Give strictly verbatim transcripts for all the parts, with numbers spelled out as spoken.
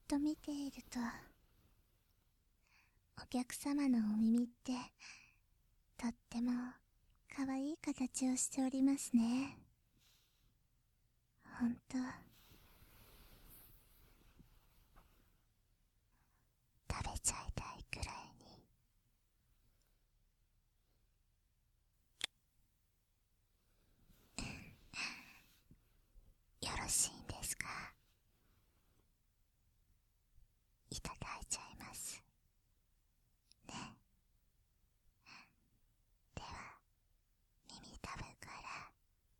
と見ていると、お客様のお耳ってとってもかわいい形をしておりますね。ほんと食べちゃいたいくらいに。よろしいんですか？いただいちゃいますね。では耳たぶから。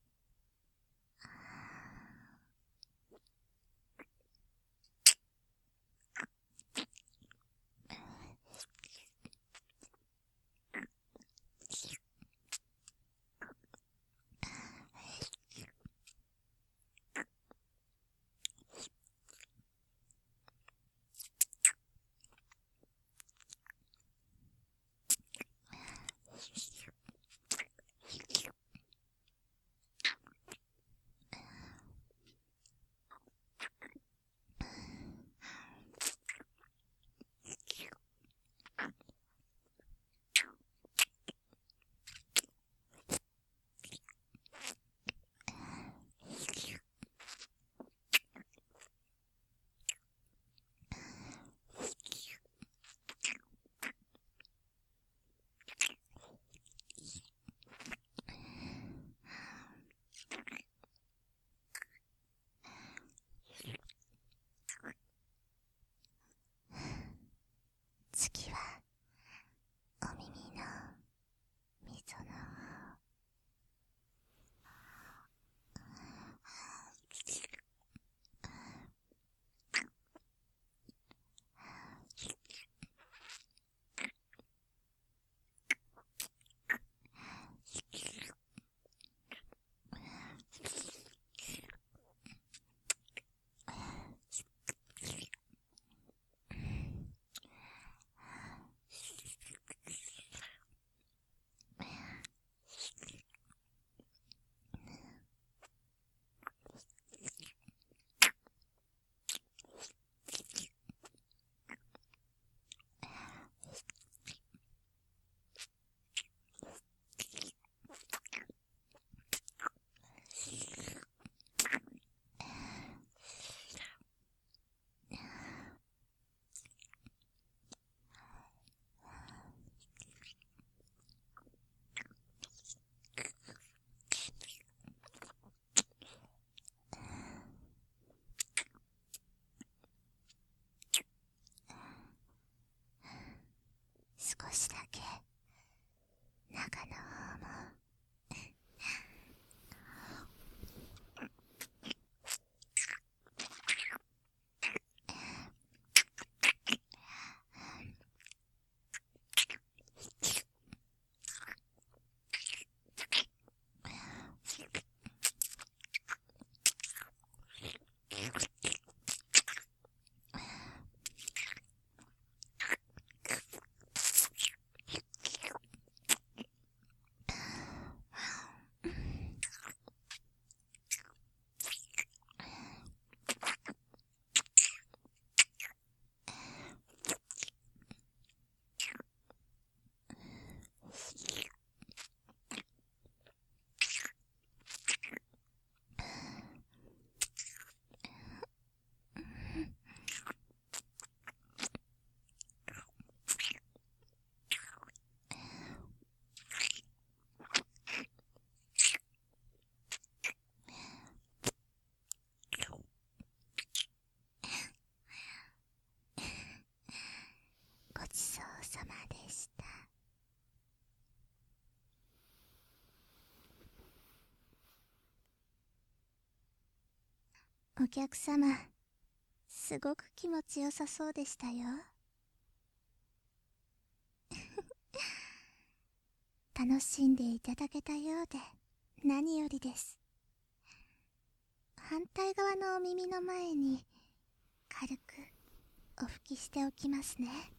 次はお耳の溝の少しだけ中の方もごちそうさまでした。お客様、すごく気持ちよさそうでしたよ。楽しんでいただけたようで何よりです。反対側のお耳の前に軽くお拭きしておきますね。